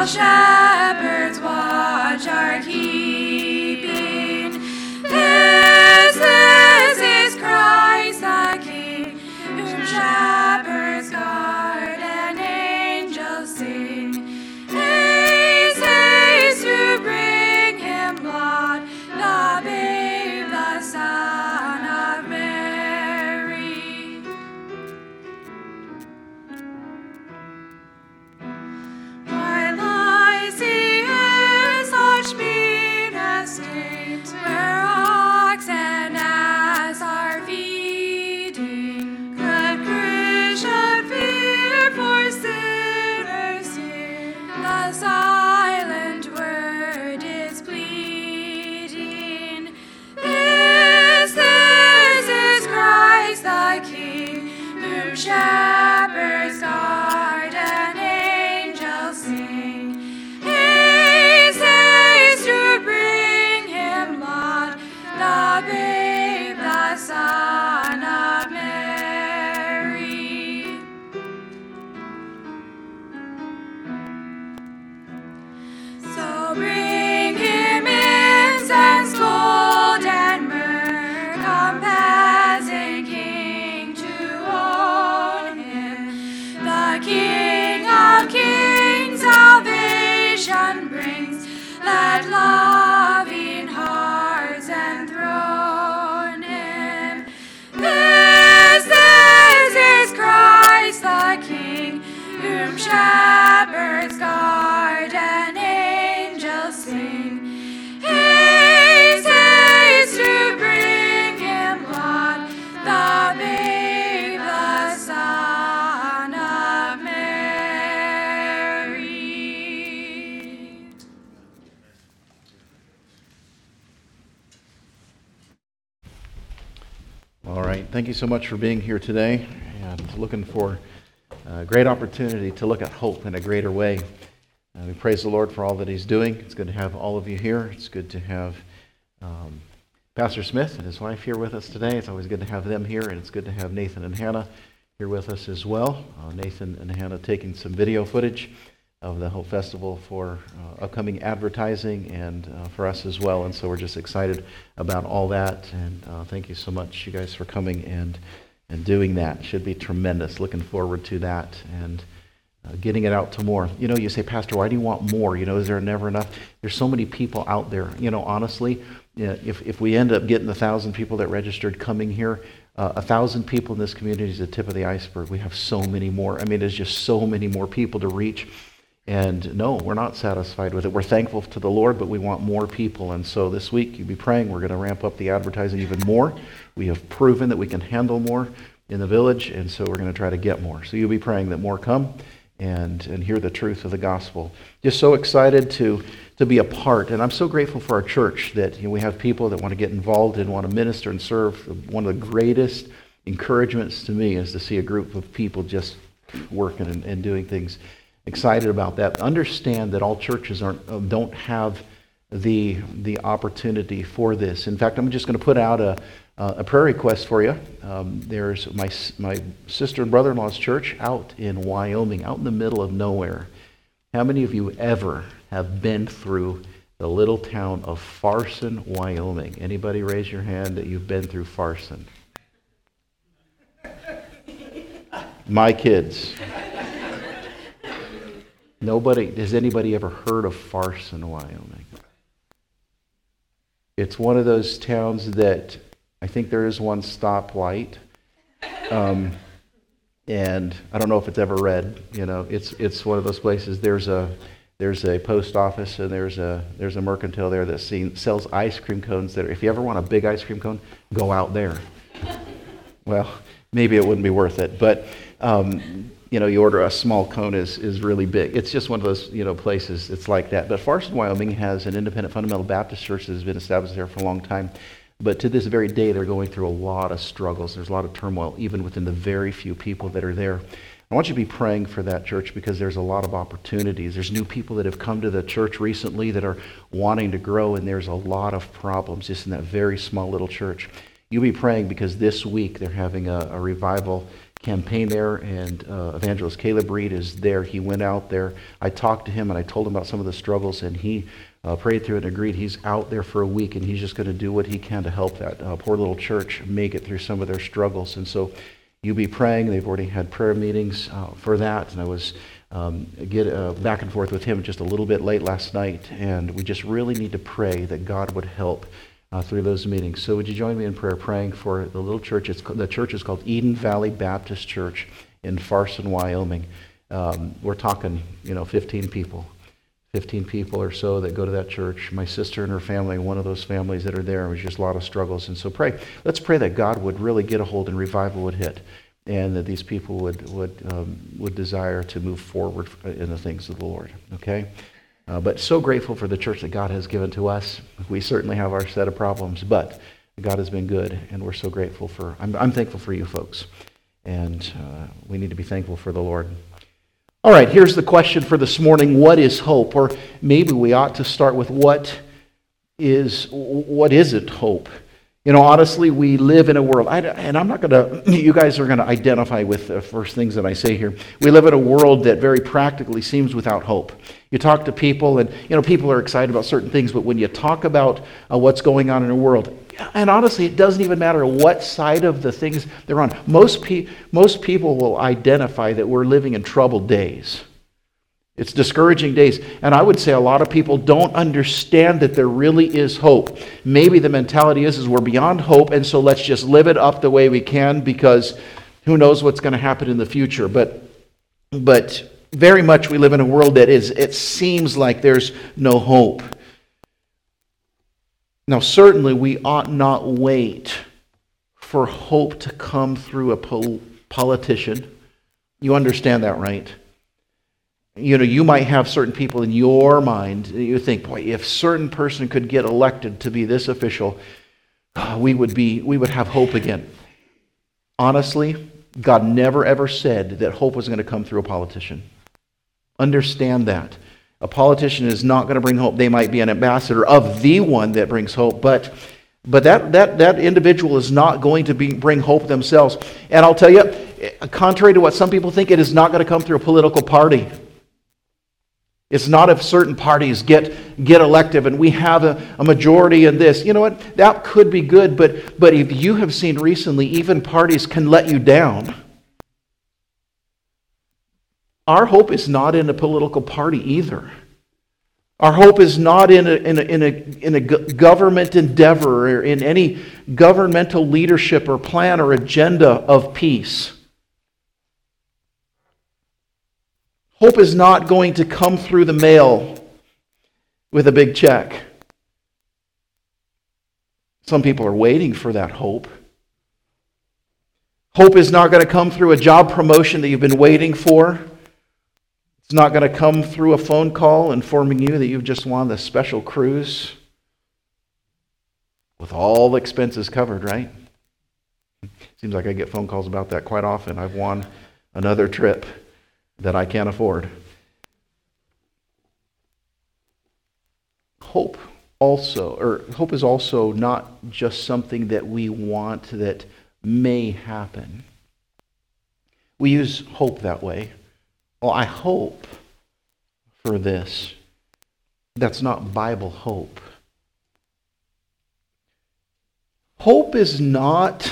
shepherds watch are keeping. This is Christ the King, whom shepherds guard and angels sing. Haste, haste to bring him blood, the babe, the Son of Mary. While I see his such mean estate, where ox and ass are feeding, good Christian fear for sinners hear, the silent word is pleading. This is Christ the King, whom shepherds guard and angels sing. Haste, haste to bring him blood, the babe, the Son of Mary. So bring him incense, gold, and myrrh, compassing King to own him. The King of kings salvation brings, let loving hearts enthrone him. This is Christ the King, whom shepherds guard and angels sing. Haste, haste to bring him blood, the babe, the Son of Mary. All right, thank you so much for being here today, and looking for a great opportunity to look at hope in a greater way. We praise the Lord for all that He's doing. It's good to have all of you here. It's good to have Pastor Smith and his wife here with us today. It's always good to have them here, and it's good to have Nathan and Hannah here with us as well. Nathan and Hannah taking some video footage of the Hope Festival for upcoming advertising and for us as well. And so we're just excited about all that. And thank you so much, you guys, for coming and doing that. Should be tremendous. Looking forward to that and getting it out to more. You know, you say, Pastor, why do you want more? You know, is there never enough? There's so many people out there. You know, honestly, if we end up getting 1,000 people that registered coming here, 1,000 people in this community is the tip of the iceberg. We have so many more. I mean, there's just so many more people to reach. And no, we're not satisfied with it. We're thankful to the Lord, but we want more people. And so this week, you'll be praying. We're going to ramp up the advertising even more. We have proven that we can handle more in the village, and so we're going to try to get more. So you'll be praying that more come and hear the truth of the gospel. Just so excited to be a part. And I'm so grateful for our church that we have people that want to get involved and want to minister and serve. One of the greatest encouragements to me is to see a group of people just working and doing things. Excited about that. Understand that all churches don't have the opportunity for this. In fact, I'm just going to put out a prayer request for you. There's my sister and brother-in-law's church out in Wyoming, out in the middle of nowhere. How many of you ever have been through the little town of Farson, Wyoming? Anybody raise your hand that you've been through Farson? My kids. Nobody, has anybody ever heard of Farson, Wyoming? It's one of those towns that I think there is one stoplight, and I don't know if it's ever red. You know, it's one of those places. There's a post office and there's a mercantile there that sells ice cream cones. That if you ever want a big ice cream cone, go out there. Well, maybe it wouldn't be worth it, but. You order a small cone is really big. It's just one of those, places. It's like that. But Farson, Wyoming has an independent fundamental Baptist church that has been established there for a long time. But to this very day, they're going through a lot of struggles. There's a lot of turmoil, even within the very few people that are there. I want you to be praying for that church because there's a lot of opportunities. There's new people that have come to the church recently that are wanting to grow, and there's a lot of problems just in that very small little church. You'll be praying because this week they're having a revival campaign there, and Evangelist Caleb Reed is there. He went out there. I talked to him, and I told him about some of the struggles, and he prayed through it and agreed. He's out there for a week, and he's just going to do what he can to help that poor little church make it through some of their struggles. And so you be praying. They've already had prayer meetings for that, and I was back and forth with him just a little bit late last night, and we just really need to pray that God would help through those meetings. So would you join me in prayer, praying for the little church? The church is called Eden Valley Baptist Church in Farson, Wyoming. We're talking, 15 people. 15 people or so that go to that church. My sister and her family, one of those families that are there, was just a lot of struggles. And so let's pray that God would really get a hold and revival would hit, and that these people would desire to move forward in the things of the Lord. Okay? But so grateful for the church that God has given to us. We certainly have our set of problems, but God has been good, and we're so grateful I'm thankful for you folks. And we need to be thankful for the Lord. All right, here's the question for this morning. What is hope? Or maybe we ought to start with what isn't hope? Honestly, we live in a world, and I'm not going to, you guys are going to identify with the first things that I say here. We live in a world that very practically seems without hope. You talk to people, and people are excited about certain things, but when you talk about what's going on in the world, and honestly, it doesn't even matter what side of the things they're on. Most people will identify that we're living in troubled days. It's discouraging days. And I would say a lot of people don't understand that there really is hope. Maybe the mentality is we're beyond hope, and so let's just live it up the way we can, because who knows what's going to happen in the future. But very much we live in a world that it seems like there's no hope. Now, certainly we ought not wait for hope to come through a politician. You understand that, right? You might have certain people in your mind. You think, boy, if certain person could get elected to be this official, we would have hope again. Honestly, God never ever said that hope was going to come through a politician. Understand that. A politician is not going to bring hope. They might be an ambassador of the one that brings hope, but that individual is not going to bring hope themselves. And I'll tell you, contrary to what some people think, it is not going to come through a political party. It's not if certain parties get elected and we have a majority in this. You know what? That could be good, but if you have seen recently, even parties can let you down. Our hope is not in a political party either. Our hope is not in a government endeavor or in any governmental leadership or plan or agenda of peace. Hope is not going to come through the mail with a big check. Some people are waiting for that hope. Hope is not going to come through a job promotion that you've been waiting for. It's not going to come through a phone call informing you that you've just won the special cruise with all the expenses covered, right? Seems like I get phone calls about that quite often. I've won another trip that I can't afford. Hope is also not just something that we want that may happen. We use hope that way. Well, I hope for this. That's not Bible hope. Hope is not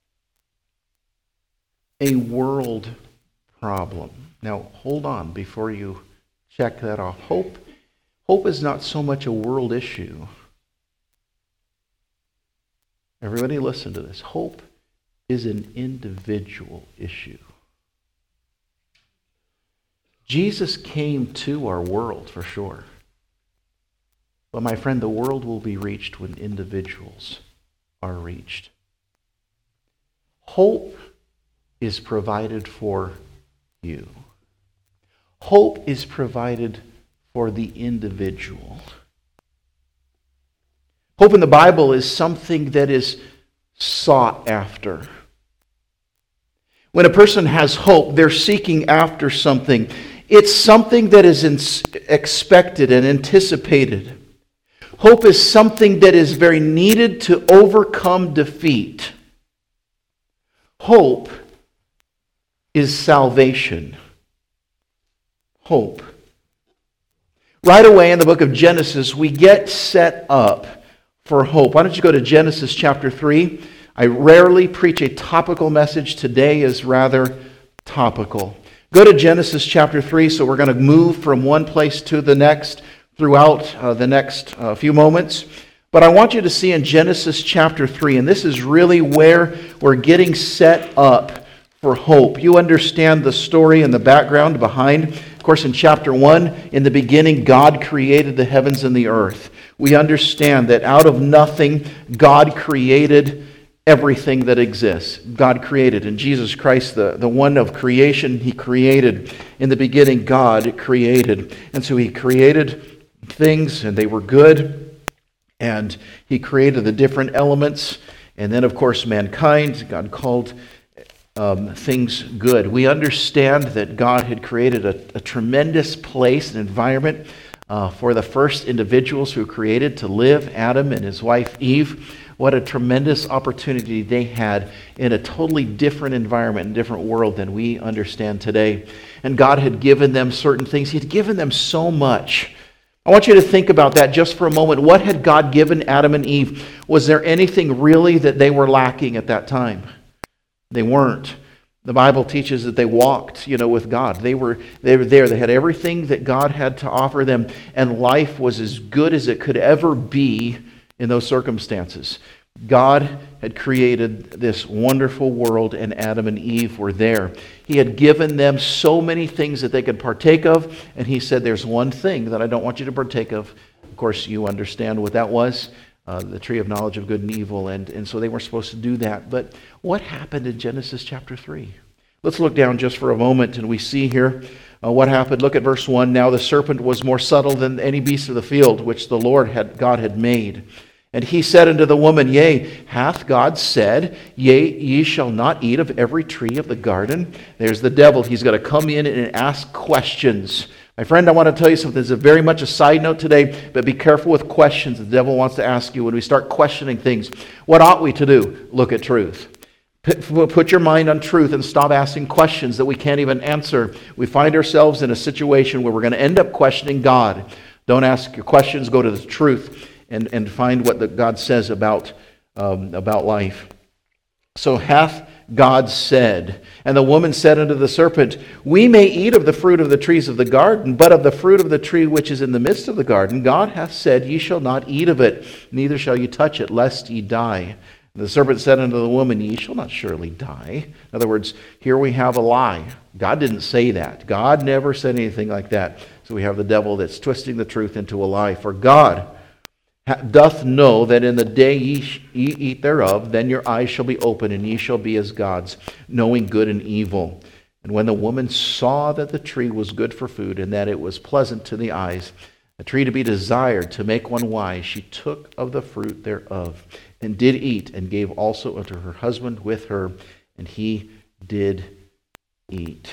a world problem. Now, hold on before you check that off. Hope is not so much a world issue. Everybody listen to this. Hope is an individual issue. Jesus came to our world for sure. But my friend, the world will be reached when individuals are reached. Hope is provided for you. Hope is provided for the individual. Hope in the Bible is something that is sought after. When a person has hope, they're seeking after something. It's something that is expected and anticipated. Hope is something that is very needed to overcome defeat. Hope is salvation. Hope. Right away in the book of Genesis, we get set up for hope. Why don't you go to Genesis chapter 3? I rarely preach a topical message. Today is rather topical. Go to Genesis chapter 3. So we're going to move from one place to the next throughout the next few moments. But I want you to see in Genesis chapter 3, and this is really where we're getting set up for hope. You understand the story and the background behind. Of course, in chapter 1, in the beginning, God created the heavens and the earth. We understand that out of nothing, God created everything that exists. God created. And Jesus Christ, the one of creation, He created. In the beginning, God created. And so He created things, and they were good. And He created the different elements. And then, of course, mankind, God called things good. We understand that God had created a tremendous place, an environment for the first individuals who created to live, Adam and his wife Eve. What a tremendous opportunity they had in a totally different environment, a different world than we understand today. And God had given them certain things. He had given them so much. I want you to think about that just for a moment. What had God given Adam and Eve? Was there anything really that they were lacking at that time? They weren't. The Bible teaches that they walked, with God. They were there. They had everything that God had to offer them, and life was as good as it could ever be in those circumstances. God had created this wonderful world, and Adam and Eve were there. He had given them so many things that they could partake of, and He said, there's one thing that I don't want you to partake of. Of course, you understand what that was. The tree of knowledge of good and evil, and so they were supposed to do that. But what happened in Genesis chapter 3? Let's look down just for a moment, and we see here what happened. Look at verse 1. Now the serpent was more subtle than any beast of the field, which the Lord God had made. And he said unto the woman, Yea, hath God said, Yea, ye shall not eat of every tree of the garden? There's the devil. He's going to come in and ask questions. My friend, I want to tell you something. This is very much a side note today, but be careful with questions the devil wants to ask you when we start questioning things. What ought we to do? Look at truth. Put your mind on truth and stop asking questions that we can't even answer. We find ourselves in a situation where we're going to end up questioning God. Don't ask your questions. Go to the truth and find what God says about life. So hath God said, and the woman said unto the serpent, We may eat of the fruit of the trees of the garden, but of the fruit of the tree which is in the midst of the garden, God hath said, Ye shall not eat of it, neither shall ye touch it, lest ye die. And the serpent said unto the woman, Ye shall not surely die. In other words, here we have a lie. God didn't say that. God never said anything like that. So we have the devil that's twisting the truth into a lie. For God doth know that in the day ye eat thereof, then your eyes shall be open, and ye shall be as gods, knowing good and evil. And when the woman saw that the tree was good for food, and that it was pleasant to the eyes, a tree to be desired, to make one wise, she took of the fruit thereof, and did eat, and gave also unto her husband with her, and he did eat.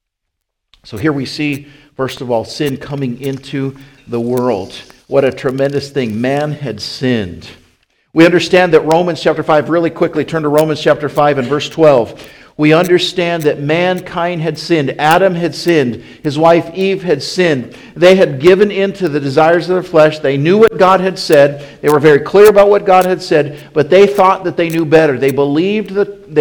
So here we see, first of all, sin coming into the world. What a tremendous thing. Man had sinned. We understand that Romans chapter 5, really quickly turn to Romans chapter 5 and verse 12. We understand that mankind had sinned. Adam had sinned. His wife Eve had sinned. They had given in to the desires of their flesh. They knew what God had said. They were very clear about what God had said, but they thought that they knew better. They believed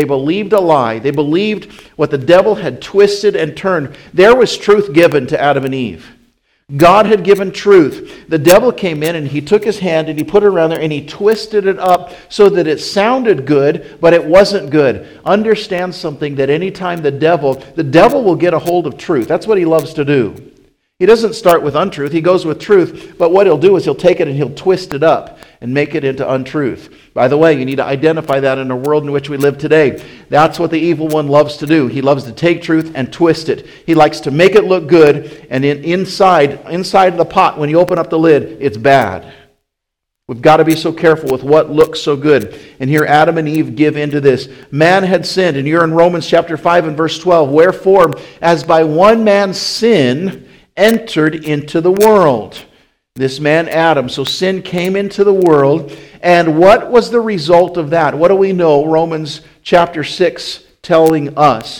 a lie. They believed what the devil had twisted and turned. There was truth given to Adam and Eve. God had given truth. The devil came in and he took his hand and he put it around there and he twisted it up so that it sounded good, but it wasn't good. Understand something, that anytime the devil will get a hold of truth. That's what he loves to do. He doesn't start with untruth. He goes with truth, but what he'll do is he'll take it and he'll twist it up and make it into untruth. By the way, you need to identify that in the world in which we live today. That's what the evil one loves to do. He loves to take truth and twist it. He likes to make it look good, and inside of the pot, when you open up the lid, it's bad. We've got to be so careful with what looks so good. And here Adam and Eve give into this. Man had sinned, and you're in Romans chapter 5 and verse 12. Wherefore, as by one man's sin entered into the world. This man Adam. So sin came into the world. And what was the result of that? What do we know? Romans chapter 6 telling us.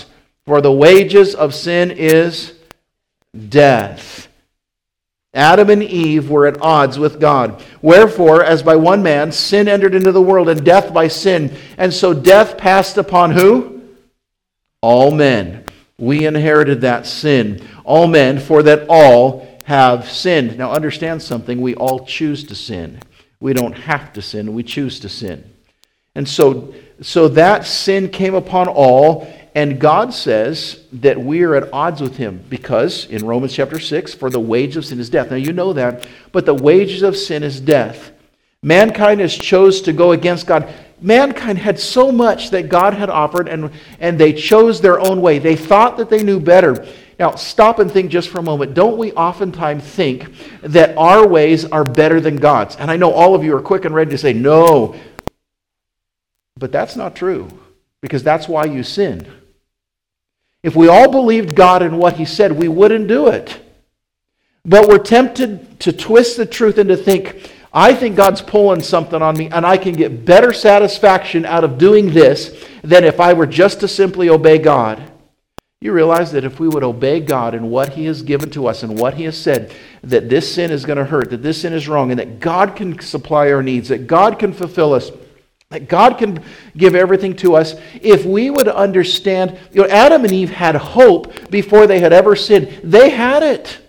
For the wages of sin is death. Adam and Eve were at odds with God. Wherefore, as by one man sin entered into the world, and death by sin, and so death passed upon who? All men. We inherited that sin. All men, for that all have sinned. Now understand something. We all choose to sin. We don't have to sin. We choose to sin. And so that sin came upon all, and God says that we are at odds with Him because in Romans chapter 6, for the wages of sin is death. Now you know that, but the wages of sin is death. Mankind has chose to go against God. Mankind had so much that God had offered, and they chose their own way. They thought that they knew better. Now, stop and think just for a moment. Don't we oftentimes think that our ways are better than God's? And I know all of you are quick and ready to say, no. But that's not true, because that's why you sin. If we all believed God and what He said, we wouldn't do it. But we're tempted to twist the truth and to think, I think God's pulling something on me, and I can get better satisfaction out of doing this than if I were just to simply obey God. You realize that if we would obey God and what He has given to us and what He has said, that this sin is going to hurt, that this sin is wrong, and that God can supply our needs, that God can fulfill us, that God can give everything to us. If we would understand, Adam and Eve had hope before they had ever sinned. They had it.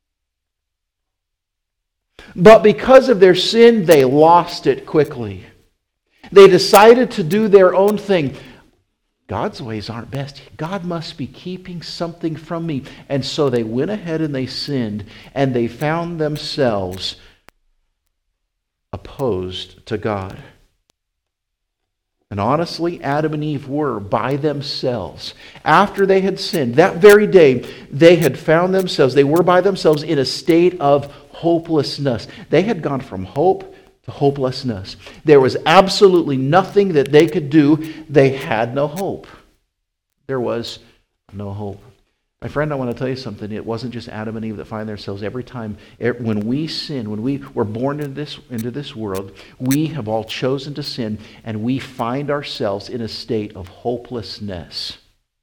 But because of their sin, they lost it quickly. They decided to do their own thing. God's ways aren't best. God must be keeping something from me. And so they went ahead and they sinned, and they found themselves opposed to God. And honestly, Adam and Eve were by themselves. After they had sinned, that very day, they had found themselves, they were by themselves in a state of hopelessness. They had gone from hope to hopelessness. There was absolutely nothing that they could do. They had no hope. There was no hope. My friend, I want to tell you something. It wasn't just Adam and Eve that find themselves every time. When we sin, when we were born into this world, we have all chosen to sin, and we find ourselves in a state of hopelessness.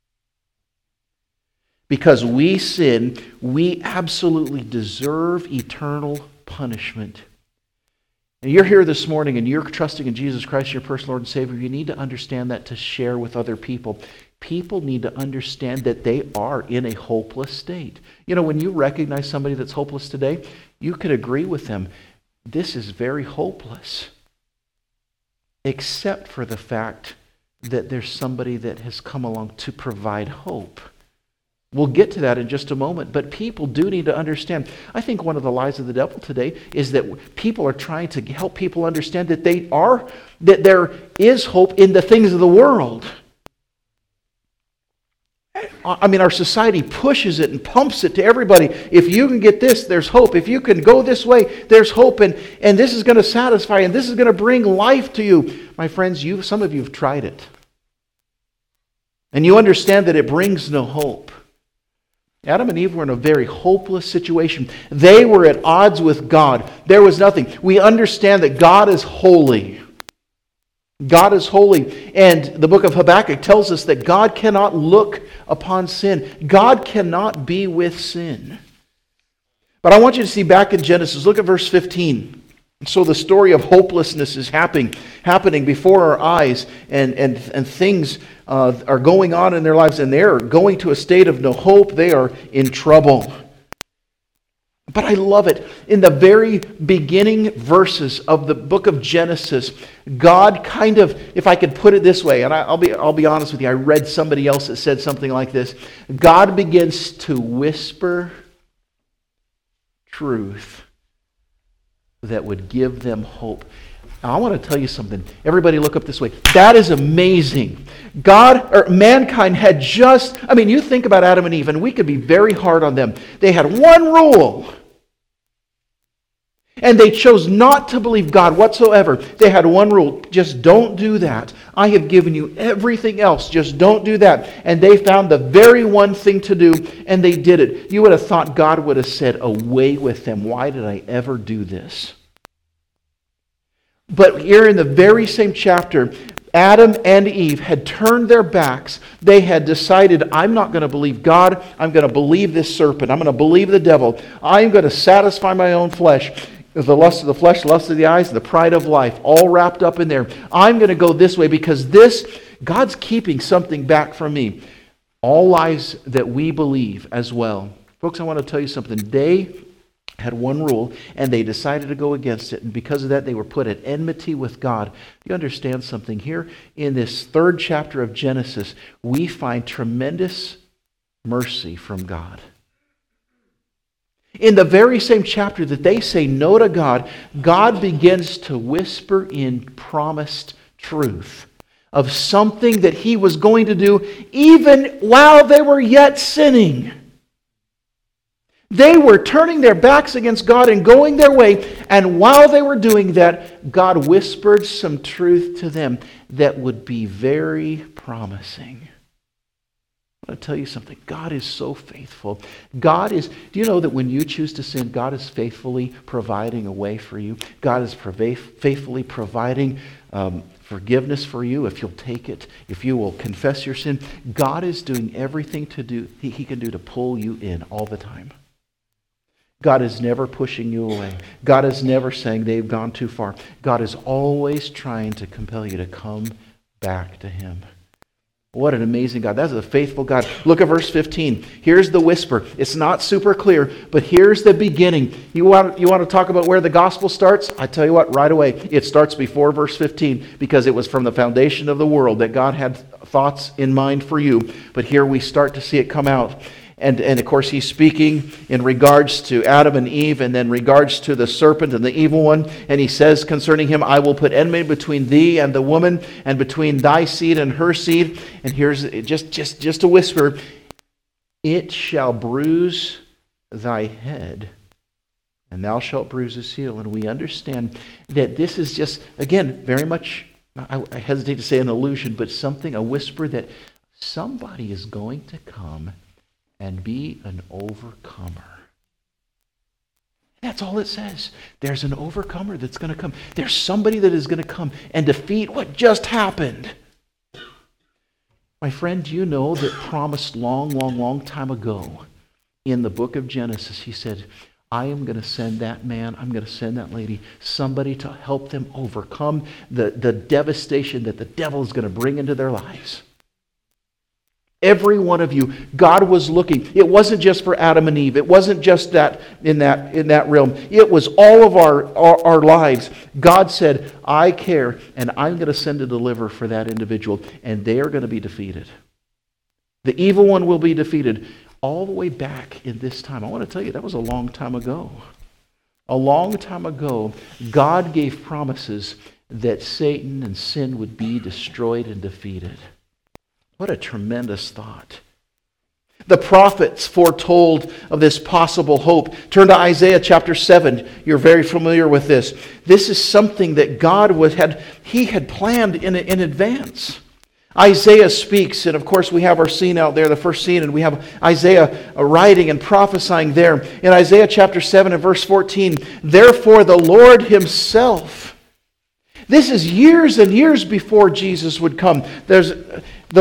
Because we sin, we absolutely deserve eternal punishment. And you're here this morning and you're trusting in Jesus Christ, your personal Lord and Savior. You need to understand that to share with other people. People need to understand that they are in a hopeless state. When you recognize somebody that's hopeless today, you could agree with them. This is very hopeless. Except for the fact that there's somebody that has come along to provide hope. We'll get to that in just a moment, but people do need to understand. I think one of the lies of the devil today is that people are trying to help people understand that there is hope in the things of the world. I mean, our society pushes it and pumps it to everybody. If you can get this, there's hope. If you can go this way, there's hope, and this is going to satisfy, and this is going to bring life to you. My friends, some of you have tried it. And you understand that it brings no hope. Adam and Eve were in a very hopeless situation. They were at odds with God. There was nothing. We understand that God is holy. God is holy. And the book of Habakkuk tells us that God cannot look upon sin. God cannot be with sin. But I want you to see back in Genesis. Look at verse 15. So the story of hopelessness is happening before our eyes, and things are going on in their lives, and they're going to a state of no hope. They are in trouble. But I love it. In the very beginning verses of the book of Genesis, God kind of, if I could put it this way, and I'll be honest with you, I read somebody else that said something like this. God begins to whisper truth that would give them hope. Now, I want to tell you something. Everybody look up this way. That is amazing. Mankind had you think about Adam and Eve, and we could be very hard on them. They had one rule. And they chose not to believe God whatsoever. They had one rule. Just don't do that. I have given you everything else. Just don't do that. And they found the very one thing to do, and they did it. You would have thought God would have said, away with them. Why did I ever do this? But here in the very same chapter, Adam and Eve had turned their backs. They had decided, I'm not going to believe God. I'm going to believe this serpent. I'm going to believe the devil. I'm going to satisfy my own flesh. The lust of the flesh, the lust of the eyes, and the pride of life, all wrapped up in there. I'm going to go this way because God's keeping something back from me. All lies that we believe as well. Folks, I want to tell you something. They had one rule, and they decided to go against it. And because of that, they were put at enmity with God. You understand something? Here in this 3rd chapter of Genesis, we find tremendous mercy from God. In the very same chapter that they say no to God, God begins to whisper in promised truth of something that He was going to do even while they were yet sinning. They were turning their backs against God and going their way, and while they were doing that, God whispered some truth to them that would be very promising. I want to tell you something. God is so faithful. Do you know that when you choose to sin, God is faithfully providing a way for you? God is faithfully providing forgiveness for you if you'll take it, if you will confess your sin. God is doing everything He can do to pull you in all the time. God is never pushing you away. God is never saying they've gone too far. God is always trying to compel you to come back to Him. What an amazing God. That's a faithful God. Look at verse 15. Here's the whisper. It's not super clear, but here's the beginning. You want to talk about where the gospel starts? I tell you what, right away. It starts before verse 15 because it was from the foundation of the world that God had thoughts in mind for you. But here we start to see it come out. And of course, He's speaking in regards to Adam and Eve and then regards to the serpent and the evil one. And He says concerning him, I will put enmity between thee and the woman and between thy seed and her seed. And here's just a whisper. It shall bruise thy head, and thou shalt bruise his heel. And we understand that this is just, again, very much, I hesitate to say an illusion, but a whisper that somebody is going to come and be an overcomer. That's all it says. There's an overcomer that's going to come. There's somebody that is going to come and defeat what just happened. My friend, do you know that promised long time ago in the book of Genesis, He said, I am going to send that man, I'm going to send that lady, somebody to help them overcome the devastation that the devil is going to bring into their lives. Every one of you, God was looking. It wasn't just for Adam and Eve. It wasn't just that in that realm. It was all of our lives. God said, I care, and I'm going to send a deliverer for that individual, and they are going to be defeated. The evil one will be defeated all the way back in this time. I want to tell you, that was a long time ago. A long time ago, God gave promises that Satan and sin would be destroyed and defeated. What a tremendous thought. The prophets foretold of this possible hope. Turn to Isaiah chapter 7. You're very familiar with this. This is something that God had planned in advance. Isaiah speaks, and of course we have our scene out there, the first scene, and we have Isaiah writing and prophesying there. In Isaiah chapter 7 and verse 14, therefore the Lord Himself. This is years and years before Jesus would come. Therefore the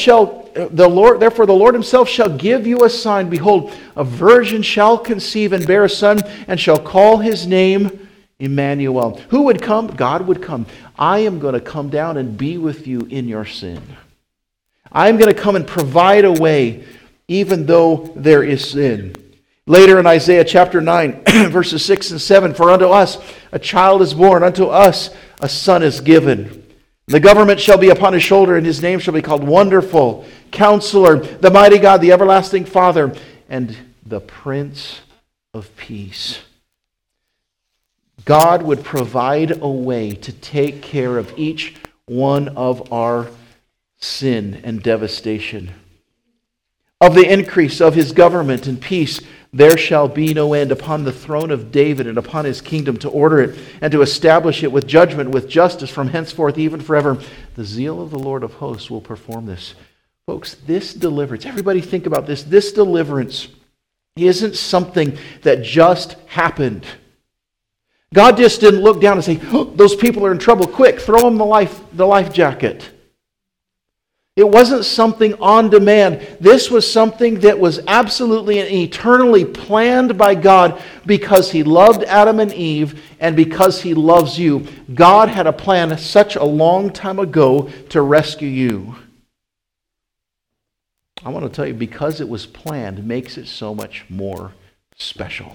Lord Himself shall give you a sign. Behold, a virgin shall conceive and bear a son, and shall call his name Emmanuel. Who would come? God would come. I am going to come down and be with you in your sin. I am going to come and provide a way, even though there is sin. Later in Isaiah chapter 9, verses 6 and 7, for unto us a child is born, unto us a son is given. The government shall be upon His shoulder, and His name shall be called Wonderful, Counselor, the Mighty God, the Everlasting Father, and the Prince of Peace. God would provide a way to take care of each one of our sin and devastation. Of the increase of His government and peace, there shall be no end upon the throne of David and upon His kingdom, to order it and to establish it with judgment, with justice from henceforth even forever. The zeal of the Lord of hosts will perform this. Folks, this deliverance, everybody think about this. This deliverance isn't something that just happened. God just didn't look down and say, oh, those people are in trouble. Quick, throw them the life jacket. It wasn't something on demand. This was something that was absolutely and eternally planned by God because He loved Adam and Eve and because He loves you. God had a plan such a long time ago to rescue you. I want to tell you, because it was planned, makes it so much more special.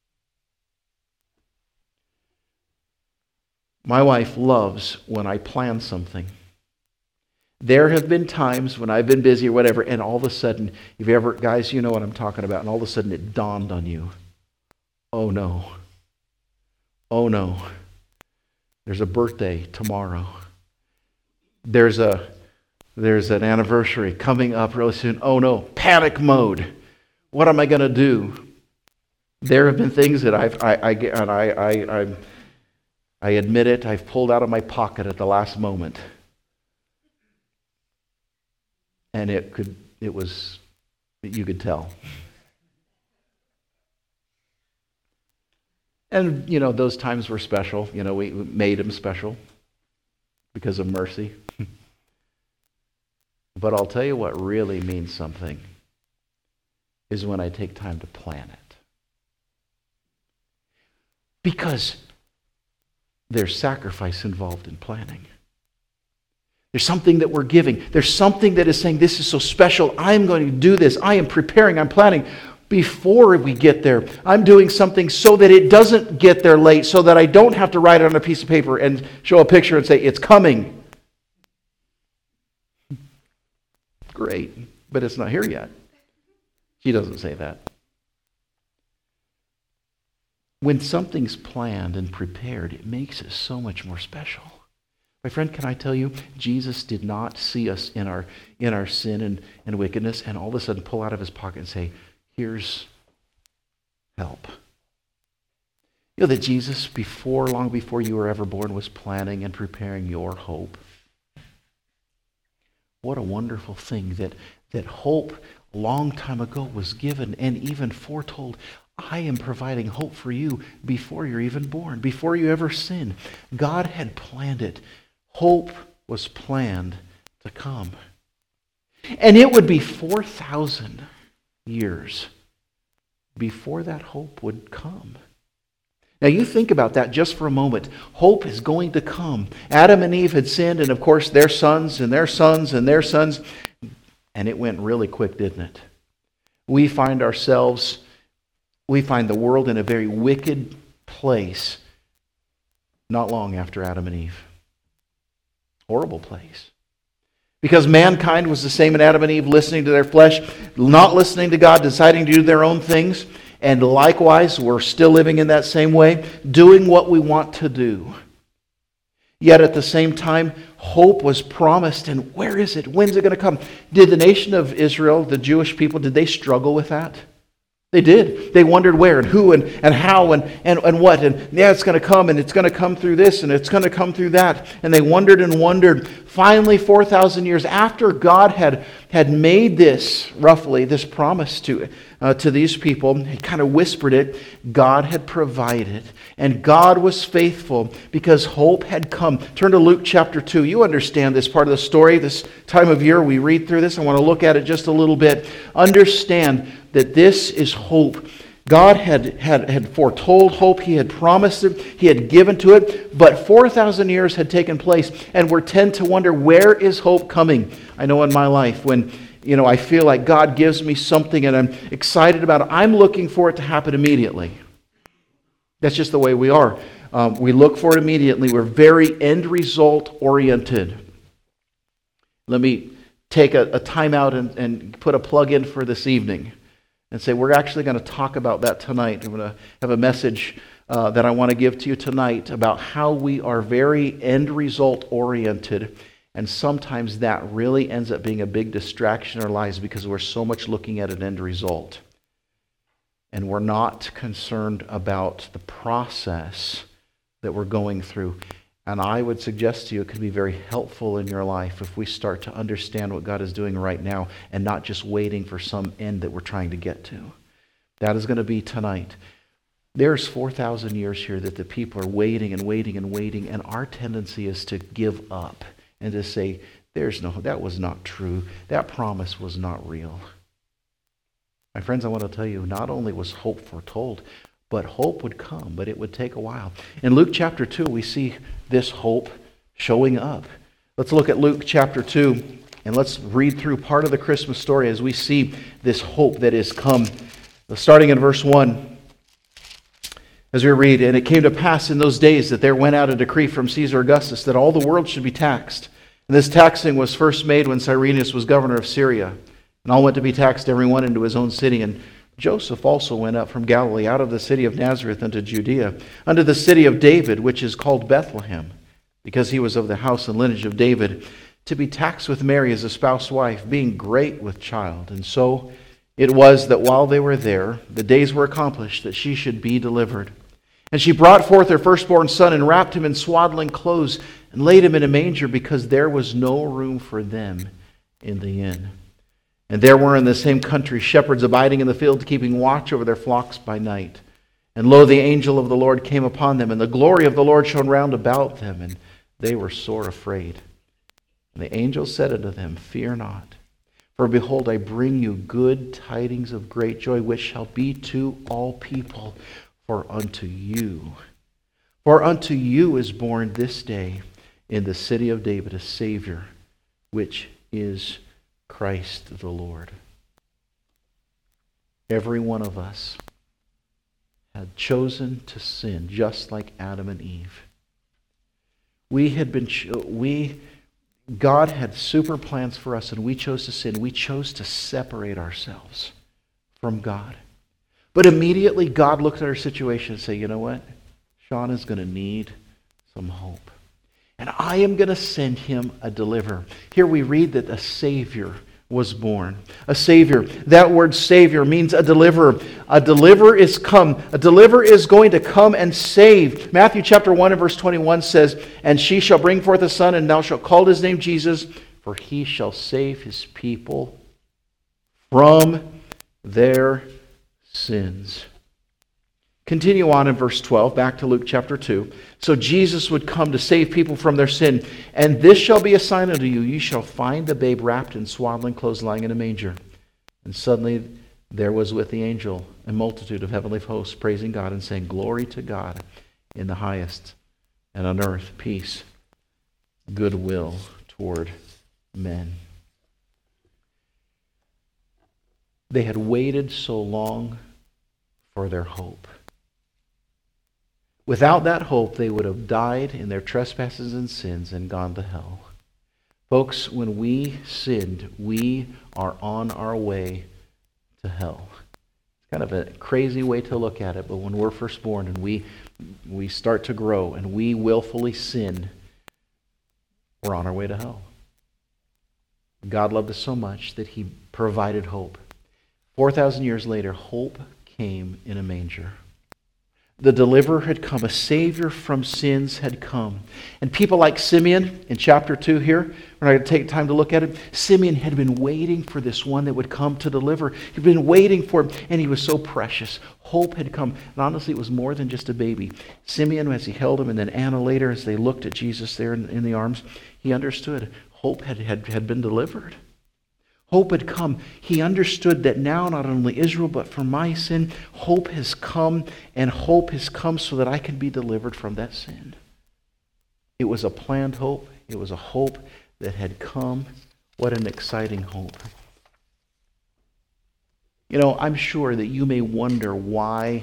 My wife loves when I plan something. There have been times when I've been busy or whatever, and all of a sudden, if you ever, guys, you know what I'm talking about, and all of a sudden it dawned on you. Oh no. Oh no. There's a birthday tomorrow. There's an anniversary coming up really soon. Oh no, panic mode. What am I going to do? There have been things that I admit it, I've pulled out of my pocket at the last moment. And you could tell. And, those times were special. We made them special because of mercy. But I'll tell you what really means something is when I take time to plan it. Because there's sacrifice involved in planning. There's something that we're giving. There's something that is saying, this is so special. I'm going to do this. I am preparing. I'm planning. Before we get there, I'm doing something so that it doesn't get there late, so that I don't have to write it on a piece of paper and show a picture and say, it's coming. Great, but it's not here yet. She doesn't say that. When something's planned and prepared, it makes it so much more special. My friend, can I tell you, Jesus did not see us in our sin and wickedness and all of a sudden pull out of His pocket and say, here's help. You know that Jesus, long before you were ever born, was planning and preparing your hope. What a wonderful thing that hope a long time ago was given and even foretold. I am providing hope for you before you're even born, before you ever sin. God had planned it. Hope was planned to come. And it would be 4,000 years before that hope would come. Now you think about that just for a moment. Hope is going to come. Adam and Eve had sinned, and of course their sons and their sons and their sons, and it went really quick, didn't it? We find the world in a very wicked place not long after Adam and Eve. Horrible place. Because mankind was the same in Adam and Eve, listening to their flesh, not listening to God, deciding to do their own things. And likewise, we're still living in that same way, doing what we want to do. Yet at the same time, hope was promised. And where is it? When's it going to come? Did the nation of Israel, the Jewish people, did they struggle with that? They did. They wondered where and who and how and what. And yeah, it's going to come, and it's going to come through this, and it's going to come through that. And they wondered and wondered. Finally, 4,000 years after God had made this promise to these people, He kind of whispered it, God had provided. And God was faithful because hope had come. Turn to Luke chapter 2. You understand this part of the story. This time of year we read through this. I want to look at it just a little bit. Understand that this is hope. God had foretold hope. He had promised it. He had given to it. But 4,000 years had taken place, and we tend to wonder, where is hope coming? I know in my life when I feel like God gives me something and I'm excited about it, I'm looking for it to happen immediately. That's just the way we are. We look for it immediately. We're very end result oriented. Let me take a time out and put a plug in for this evening. And say, we're actually going to talk about that tonight. I'm going to have a message that I want to give to you tonight about how we are very end result oriented. And sometimes that really ends up being a big distraction in our lives because we're so much looking at an end result. And we're not concerned about the process that we're going through. And I would suggest to you it could be very helpful in your life if we start to understand what God is doing right now and not just waiting for some end that we're trying to get to. That is going to be tonight. There's 4,000 years here that the people are waiting and waiting and waiting, and our tendency is to give up and to say, that was not true. That promise was not real. My friends, I want to tell you, not only was hope foretold, but hope would come, but it would take a while. In Luke chapter 2, we see this hope showing up. Let's look at Luke chapter 2, and let's read through part of the Christmas story as we see this hope that is come. Starting in verse 1, as we read, "And it came to pass in those days that there went out a decree from Caesar Augustus that all the world should be taxed. And this taxing was first made when Cyrenius was governor of Syria. And all went to be taxed, every one into his own city. And Joseph also went up from Galilee, out of the city of Nazareth unto Judea, unto the city of David, which is called Bethlehem, because he was of the house and lineage of David, to be taxed with Mary as a spouse wife, being great with child. And so it was that while they were there, the days were accomplished that she should be delivered. And she brought forth her firstborn son, and wrapped him in swaddling clothes, and laid him in a manger, because there was no room for them in the inn. And there were in the same country shepherds abiding in the field, keeping watch over their flocks by night. And lo, the angel of the Lord came upon them, and the glory of the Lord shone round about them, and they were sore afraid. And the angel said unto them, Fear not, for behold, I bring you good tidings of great joy, which shall be to all people. For unto you is born this day in the city of David a Savior, which is Christ the Lord." Every one of us had chosen to sin, just like Adam and Eve. God had super plans for us, and we chose to sin. We chose to separate ourselves from God. But immediately God looked at our situation and said, you know what? Sean is going to need some hope. And I am going to send him a deliverer. Here we read that a Savior was born. A Savior. That word Savior means a deliverer. A deliverer is come. A deliverer is going to come and save. Matthew chapter 1 and verse 21 says, "And she shall bring forth a son, and thou shalt call his name Jesus, for he shall save his people from their sins." Continue on in verse 12, back to Luke chapter 2. "So Jesus would come to save people from their sin. And this shall be a sign unto you. You shall find the babe wrapped in swaddling clothes, lying in a manger." And suddenly there was with the angel a multitude of heavenly hosts, praising God and saying, "Glory to God in the highest, and on earth peace, goodwill toward men." They had waited so long for their hope. Without that hope, they would have died in their trespasses and sins and gone to hell. Folks, when we sinned, we are on our way to hell. It's kind of a crazy way to look at it, but when we're first born and we start to grow and we willfully sin, we're on our way to hell. God loved us so much that he provided hope. 4,000 years later, hope came in a manger. The deliverer had come. A Savior from sins had come. And people like Simeon in chapter 2 here, we're not going to take time to look at it. Simeon had been waiting for this one that would come to deliver. He'd been waiting for him, and he was so precious. Hope had come. And honestly, it was more than just a baby. Simeon, as he held him, and then Anna later, as they looked at Jesus there in the arms, he understood. Hope had been delivered. Hope had come. He understood that now, not only Israel, but for my sin, hope has come, and hope has come so that I can be delivered from that sin. It was a planned hope. It was a hope that had come. What an exciting hope. You know, I'm sure that you may wonder why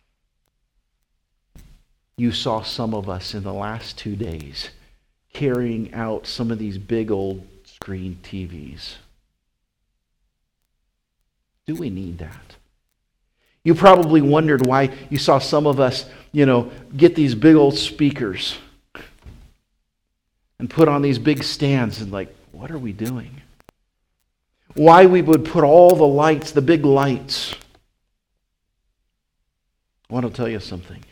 you saw some of us in the last 2 days carrying out some of these big old screen TVs. Do we need that? You probably wondered why you saw some of us, get these big old speakers and put on these big stands and what are we doing? Why we would put all the lights, the big lights. I want to tell you something.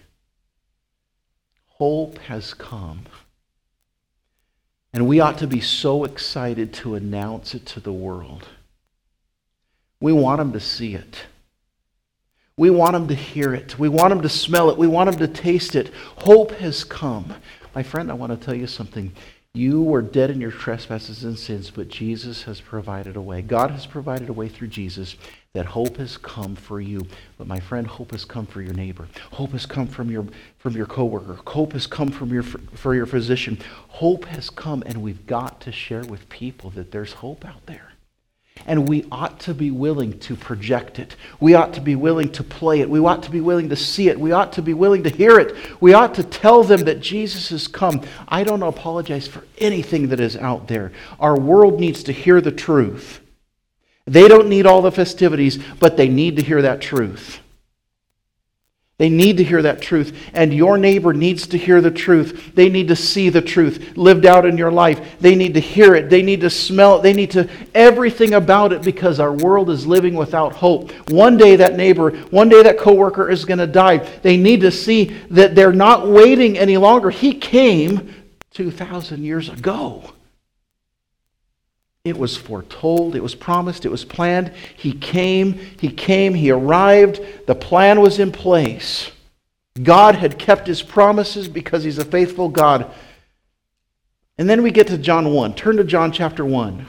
Hope has come. And we ought to be so excited to announce it to the world. We want them to see it. We want them to hear it. We want them to smell it. We want them to taste it. Hope has come. My friend, I want to tell you something. You were dead in your trespasses and sins, but Jesus has provided a way. God has provided a way through Jesus that hope has come for you. But my friend, hope has come for your neighbor. Hope has come from your coworker. Hope has come for your physician. Hope has come, and we've got to share with people that there's hope out there. And we ought to be willing to project it. We ought to be willing to play it. We ought to be willing to see it. We ought to be willing to hear it. We ought to tell them that Jesus has come. I don't apologize for anything that is out there. Our world needs to hear the truth. They don't need all the festivities, but they need to hear that truth. They need to hear that truth. And your neighbor needs to hear the truth. They need to see the truth lived out in your life. They need to hear it. They need to smell it. They need to everything about it, because our world is living without hope. One day that neighbor, one day that coworker is going to die. They need to see that they're not waiting any longer. He came 2,000 years ago. It was foretold, it was promised, it was planned. He came, he arrived. The plan was in place. God had kept His promises because He's a faithful God. And then we get to John 1. Turn to John chapter 1.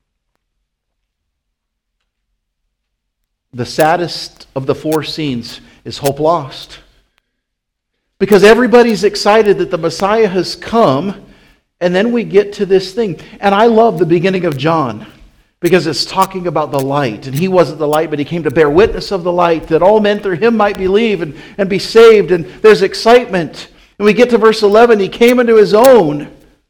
The saddest of the four scenes is hope lost. Because everybody's excited that the Messiah has come. And then we get to this thing. And I love the beginning of John, because it's talking about the light. And He wasn't the light, but He came to bear witness of the light, that all men through Him might believe and be saved. And there's excitement. And we get to verse 11. He came into His own.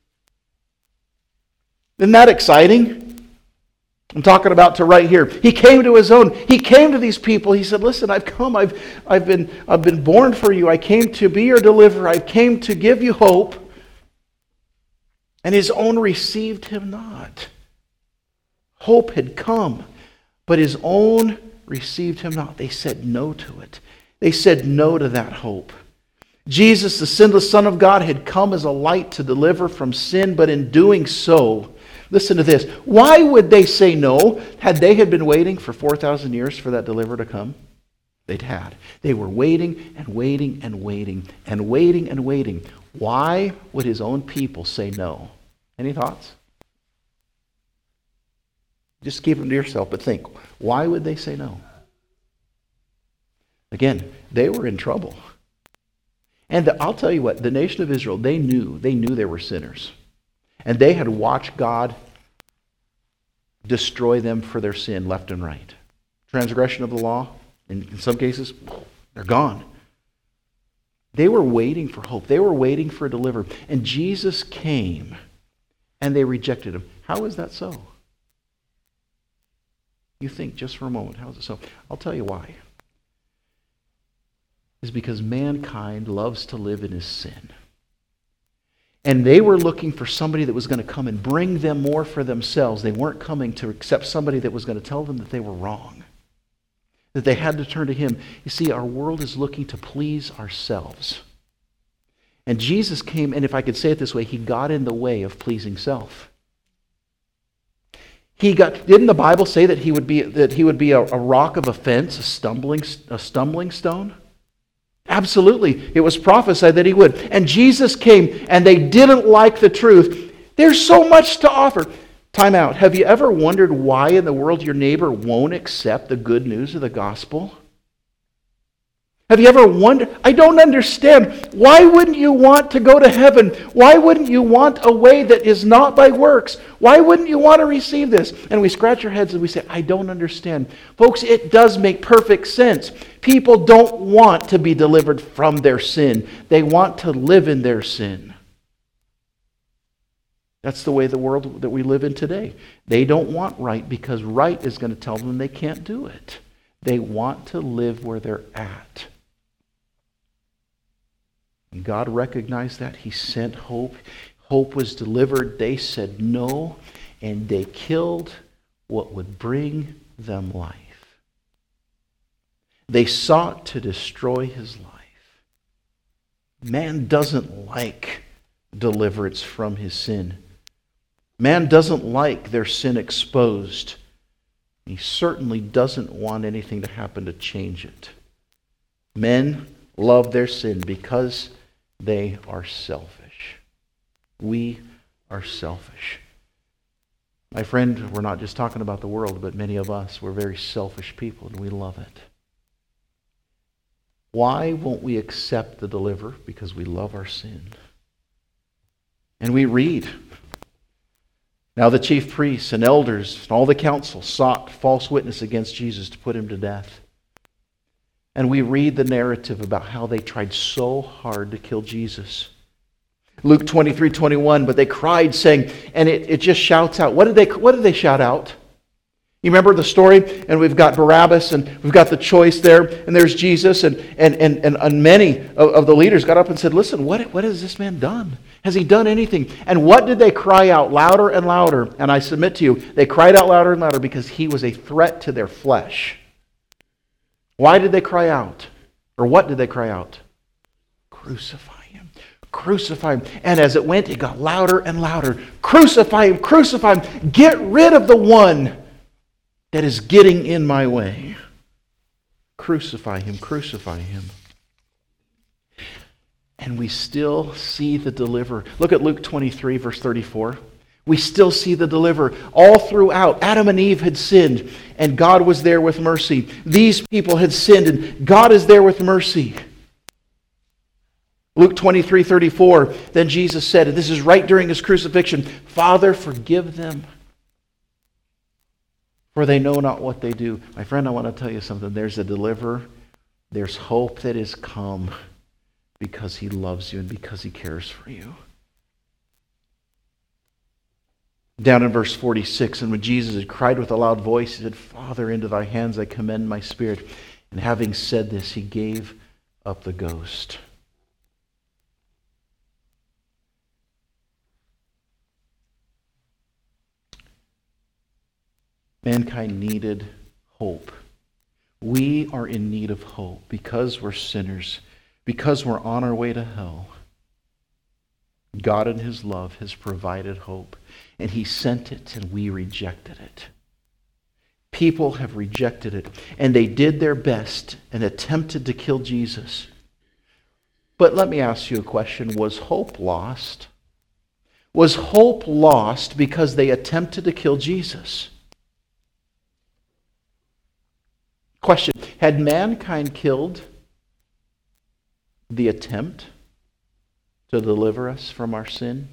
Isn't that exciting? I'm talking about to right here. He came to His own. He came to these people. He said, listen, I've come. I've been born for you. I came to be your deliverer. I came to give you hope. And His own received Him not. Hope had come, but His own received Him not. They said no to it. They said no to that hope. Jesus, the sinless Son of God, had come as a light to deliver from sin, but in doing so, listen to this. Why would they say no? Had been waiting for 4,000 years for that deliverer to come? They'd had. They were waiting and waiting and waiting and waiting and waiting. Why would His own people say no? Any thoughts? Just keep them to yourself, but think. Why would they say no? Again, they were in trouble. And I'll tell you what, the nation of Israel, they knew they were sinners. And they had watched God destroy them for their sin left and right. Transgression of the law, in some cases, they're gone. They were waiting for hope. They were waiting for a deliverer. And Jesus came, and they rejected Him. How is that so? You think just for a moment, how is it so? I'll tell you why. It's because mankind loves to live in his sin. And they were looking for somebody that was going to come and bring them more for themselves. They weren't coming to accept somebody that was going to tell them that they were wrong, that they had to turn to Him. You see, our world is looking to please ourselves. And Jesus came, and if I could say it this way, He got in the way of pleasing self. Didn't the Bible say that He would be a rock of offense, a stumbling stone? Absolutely. It was prophesied that He would. And Jesus came, and they didn't like the truth. There's so much to offer. Time out. Have you ever wondered why in the world your neighbor won't accept the good news of the gospel? Have you ever wondered? I don't understand. Why wouldn't you want to go to heaven? Why wouldn't you want a way that is not by works? Why wouldn't you want to receive this? And we scratch our heads and we say, I don't understand. Folks, it does make perfect sense. People don't want to be delivered from their sin. They want to live in their sin. That's the way the world that we live in today. They don't want right because right is going to tell them they can't do it. They want to live where they're at. And God recognized that. He sent hope. Hope was delivered. They said no, and they killed what would bring them life. They sought to destroy His life. Man doesn't like deliverance from his sin. Man doesn't like their sin exposed. He certainly doesn't want anything to happen to change it. Men love their sin because they are selfish. We are selfish. My friend, we're not just talking about the world, but many of us, we're very selfish people and we love it. Why won't we accept the deliverer? Because we love our sin. And we read, now the chief priests and elders and all the council sought false witness against Jesus to put him to death. And we read the narrative about how they tried so hard to kill Jesus. Luke 23:21, but they cried saying, and it just shouts out. What did they shout out? You remember the story? And we've got Barabbas and we've got the choice there, and there's Jesus, and many of the leaders got up and said, listen, what has this man done? Has he done anything? And what did they cry out louder and louder? And I submit to you, they cried out louder and louder because he was a threat to their flesh. Why did they cry out? Or what did they cry out? Crucify him. Crucify him. And as it went, it got louder and louder. Crucify him. Crucify him. Get rid of the one that is getting in my way. Crucify him. Crucify him. And we still see the deliverer. Look at Luke 23, verse 34. We still see the deliverer. All throughout, Adam and Eve had sinned, and God was there with mercy. These people had sinned, and God is there with mercy. Luke 23:34, then Jesus said, and this is right during his crucifixion, Father, forgive them, for they know not what they do. My friend, I want to tell you something. There's a deliverer. There's hope that is come because he loves you and because he cares for you. Down in verse 46, and when Jesus had cried with a loud voice, he said, Father, into thy hands I commend my spirit. And having said this, he gave up the ghost. Mankind needed hope. We are in need of hope because we're sinners, because we're on our way to hell. God in his love has provided hope, and he sent it, and we rejected it. People have rejected it, and they did their best and attempted to kill Jesus. But let me ask you a question. Was hope lost? Was hope lost because they attempted to kill Jesus? Question, had mankind killed the attempt to deliver us from our sin?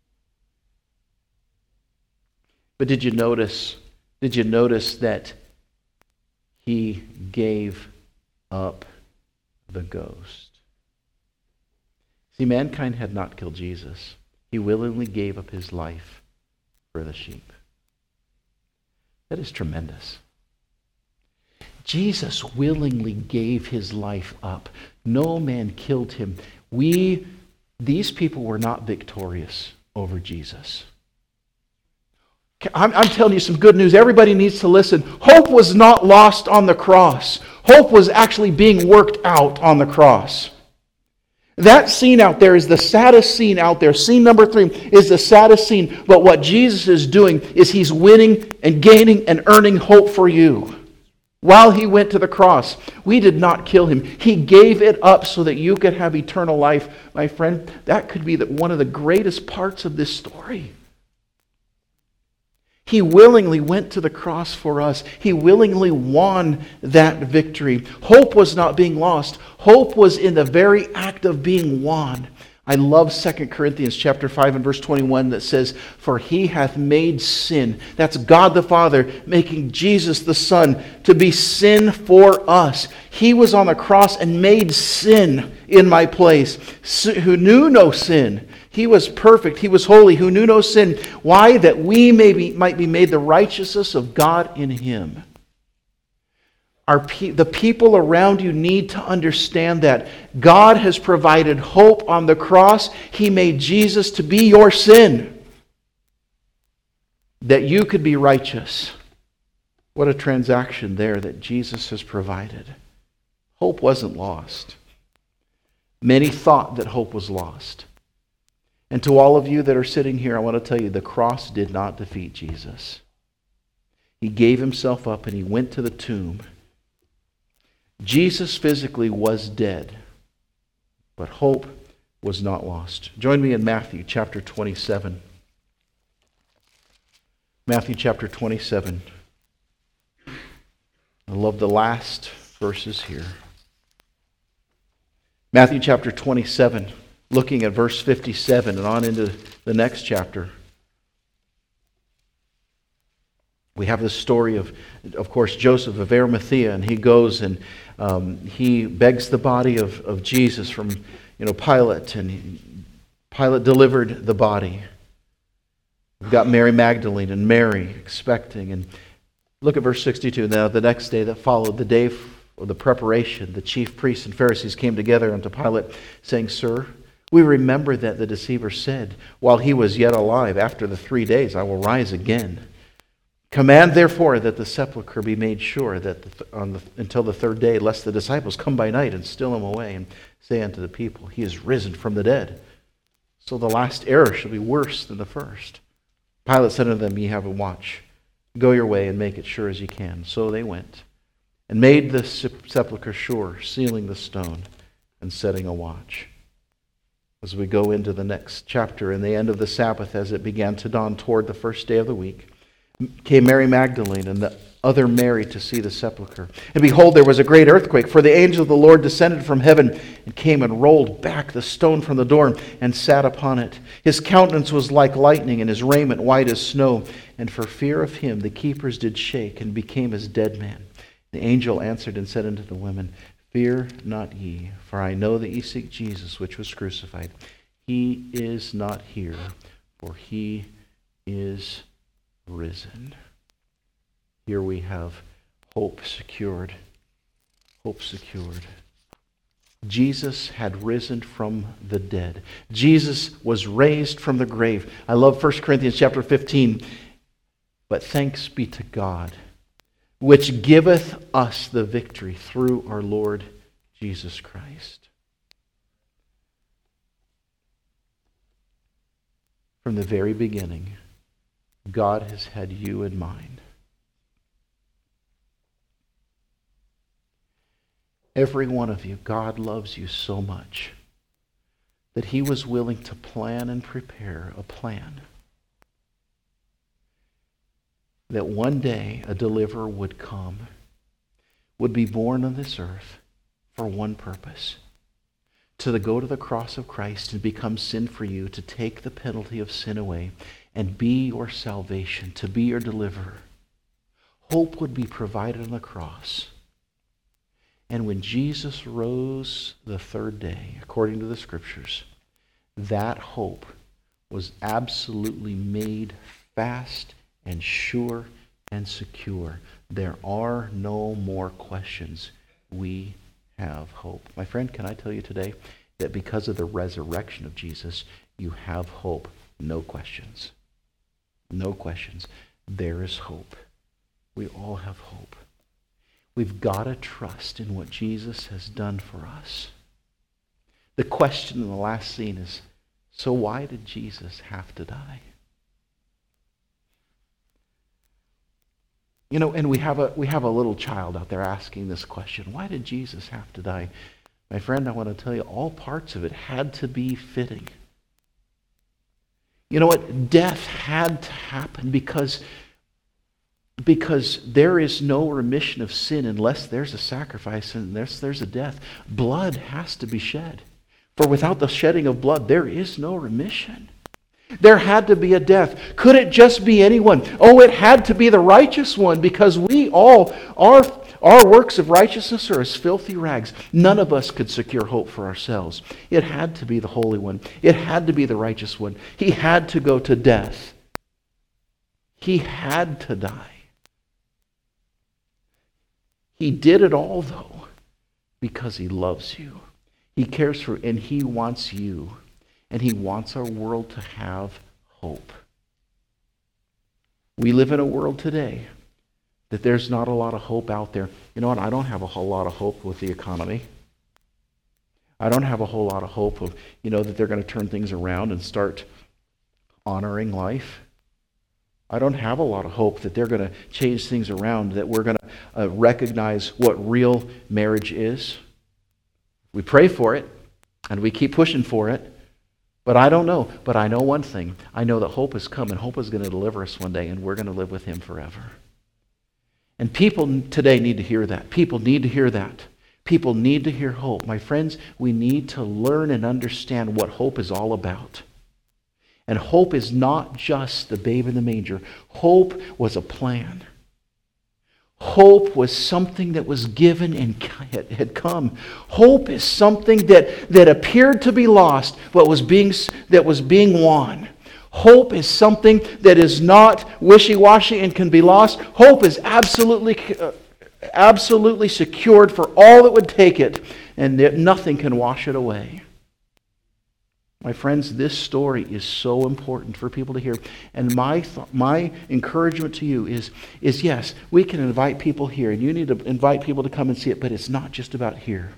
But did you notice that he gave up the ghost? See, mankind had not killed Jesus. He willingly gave up his life for the sheep. That is tremendous. Jesus willingly gave his life up. No man killed him. These people were not victorious over Jesus. I'm telling you some good news. Everybody needs to listen. Hope was not lost on the cross. Hope was actually being worked out on the cross. That scene out there is the saddest scene out there. Scene number 3 is the saddest scene. But what Jesus is doing is he's winning and gaining and earning hope for you. While he went to the cross, we did not kill him. He gave it up so that you could have eternal life. My friend, that could be one of the greatest parts of this story. He willingly went to the cross for us. He willingly won that victory. Hope was not being lost. Hope was in the very act of being won. I love 2 Corinthians chapter 5 and verse 21 that says, for he hath made sin. That's God the Father making Jesus the Son to be sin for us. He was on the cross and made sin in my place, who knew no sin. He was perfect. He was holy, who knew no sin. Why? That we might be made the righteousness of God in him. The people around you need to understand that God has provided hope on the cross. He made Jesus to be your sin, that you could be righteous. What a transaction there that Jesus has provided. Hope wasn't lost. Many thought that hope was lost. And to all of you that are sitting here, I want to tell you, the cross did not defeat Jesus. He gave himself up and he went to the tomb. Jesus physically was dead, but hope was not lost. Join me in Matthew chapter 27. Matthew chapter 27. I love the last verses here. Matthew chapter 27, looking at verse 57 and on into the next chapter. We have the story of course, Joseph of Arimathea, and he goes and he begs the body of Jesus from Pilate, and Pilate delivered the body. We've got Mary Magdalene and Mary expecting. And look at verse 62. Now the next day that followed, the day of the preparation, the chief priests and Pharisees came together unto Pilate, saying, Sir, we remember that the deceiver said, while he was yet alive, after the 3 days I will rise again. Command therefore that the sepulchre be made sure that until the third day, lest the disciples come by night and steal him away, and say unto the people, He is risen from the dead. So the last error shall be worse than the first. Pilate said unto them, Ye have a watch. Go your way and make it sure as ye can. So they went, and made the sepulchre sure, sealing the stone, and setting a watch. As we go into the next chapter, in the end of the Sabbath, as it began to dawn toward the first day of the week, came Mary Magdalene and the other Mary to see the sepulchre. And behold, there was a great earthquake, for the angel of the Lord descended from heaven and came and rolled back the stone from the door and sat upon it. His countenance was like lightning, and his raiment white as snow. And for fear of him the keepers did shake, and became as dead men. The angel answered and said unto the women, Fear not ye, for I know that ye seek Jesus, which was crucified. He is not here, for he is risen. Here we have hope secured. Hope secured. Jesus had risen from the dead. Jesus was raised from the grave. I love 1 Corinthians chapter 15. But thanks be to God, which giveth us the victory through our Lord Jesus Christ. From the very beginning, God has had you in mind. Every one of you, God loves you so much that He was willing to plan and prepare a plan that one day a deliverer would come, would be born on this earth for one purpose: to go to the cross of Christ and become sin for you, to take the penalty of sin away and be your salvation, to be your deliverer. Hope would be provided on the cross. And when Jesus rose the third day, according to the Scriptures, that hope was absolutely made fast and sure and secure. There are no more questions. We have hope. My friend, can I tell you today that because of the resurrection of Jesus, you have hope? No questions. No questions. There is hope. We all have hope. We've got to trust in what Jesus has done for us. The question in the last scene is, so why did Jesus have to die? And we have a little child out there asking this question. Why did Jesus have to die? My friend, I want to tell you, all parts of it had to be fitting. You know what? Death had to happen because there is no remission of sin unless there's a sacrifice and unless there's a death. Blood has to be shed. For without the shedding of blood, there is no remission. There had to be a death. Could it just be anyone? Oh, it had to be the righteous one, because we all, our works of righteousness are as filthy rags. None of us could secure hope for ourselves. It had to be the Holy One. It had to be the righteous one. He had to go to death. He had to die. He did it all, though, because He loves you. He cares for, and He wants you. And He wants our world to have hope. We live in a world today that there's not a lot of hope out there. You know what? I don't have a whole lot of hope with the economy. I don't have a whole lot of hope of, that they're going to turn things around and start honoring life. I don't have a lot of hope that they're going to change things around, that we're going to recognize what real marriage is. We pray for it, and we keep pushing for it, but I don't know. But I know one thing. I know that hope is coming. Hope is going to deliver us one day, and we're going to live with Him forever. And people today need to hear that. People need to hear that. People need to hear hope. My friends, we need to learn and understand what hope is all about. And hope is not just the babe in the manger. Hope was a plan. Hope was something that was given and had come. Hope is something that appeared to be lost, but was being won. Hope is something that is not wishy-washy and can be lost. Hope is absolutely secured for all that would take it, and that nothing can wash it away. My friends, this story is so important for people to hear. And my encouragement to you is yes, we can invite people here, and you need to invite people to come and see it, but it's not just about here.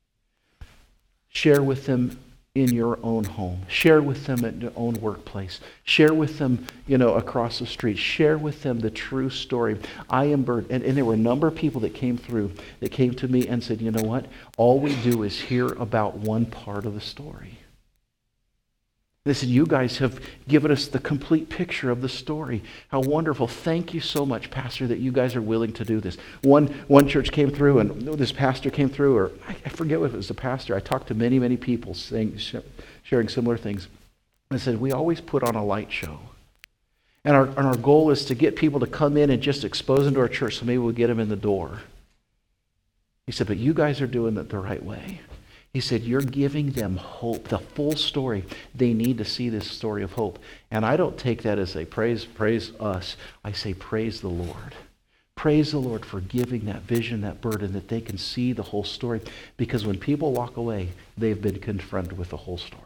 Share with them in your own home. Share with them at your own workplace. Share with them, across the street. Share with them the true story. I am burdened. And there were a number of people that came to me and said, you know what? All we do is hear about one part of the story. They said, you guys have given us the complete picture of the story. How wonderful. Thank you so much, Pastor, that you guys are willing to do this. One church came through, and this pastor came through, or I forget if it was the pastor. I talked to many, many people sharing similar things. And I said, we always put on a light show. And our goal is to get people to come in and just expose them to our church, so maybe we'll get them in the door. He said, but you guys are doing it the right way. He said, you're giving them hope, the full story. They need to see this story of hope. And I don't take that as a praise us. I say praise the Lord. Praise the Lord for giving that vision, that burden, that they can see the whole story. Because when people walk away, they've been confronted with the whole story.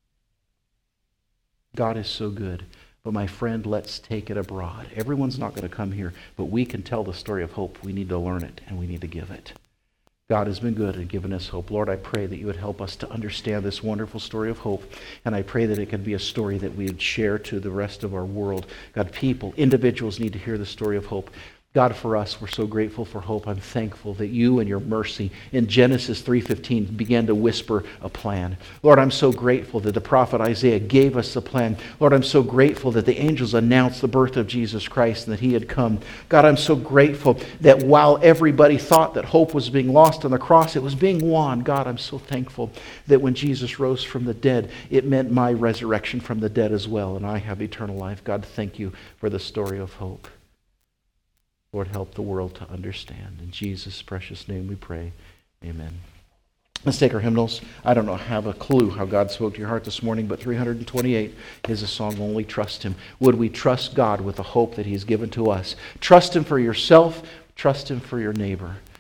God is so good. But my friend, let's take it abroad. Everyone's not going to come here, but we can tell the story of hope. We need to learn it, and we need to give it. God has been good and given us hope. Lord, I pray that you would help us to understand this wonderful story of hope. And I pray that it can be a story that we would share to the rest of our world. God, people, individuals need to hear the story of hope. God, for us, we're so grateful for hope. I'm thankful that you and your mercy in Genesis 3:15 began to whisper a plan. Lord, I'm so grateful that the prophet Isaiah gave us the plan. Lord, I'm so grateful that the angels announced the birth of Jesus Christ and that he had come. God, I'm so grateful that while everybody thought that hope was being lost on the cross, it was being won. God, I'm so thankful that when Jesus rose from the dead, it meant my resurrection from the dead as well, and I have eternal life. God, thank you for the story of hope. Lord, help the world to understand. In Jesus' precious name we pray. Amen. Let's take our hymnals. I don't have a clue how God spoke to your heart this morning, but 328 is a song, Only Trust Him. Would we trust God with the hope that He's given to us? Trust Him for yourself. Trust Him for your neighbor.